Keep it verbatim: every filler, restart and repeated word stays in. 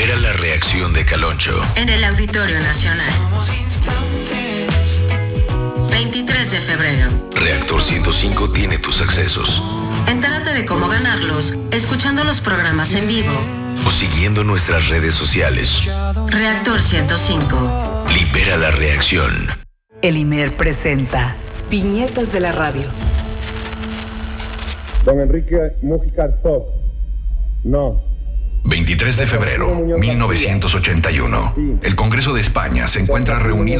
Libera la reacción de Caloncho. En el Auditorio Nacional. veintitrés de febrero. Reactor ciento cinco tiene tus accesos. Entérate de cómo ganarlos escuchando los programas en vivo O siguiendo nuestras redes sociales. Reactor ciento cinco. Libera la reacción. El IMER presenta Viñetas de la Radio. Don Enrique Mújica Top. No. veintitrés de febrero, mil novecientos ochenta y uno. El Congreso de España se encuentra reunido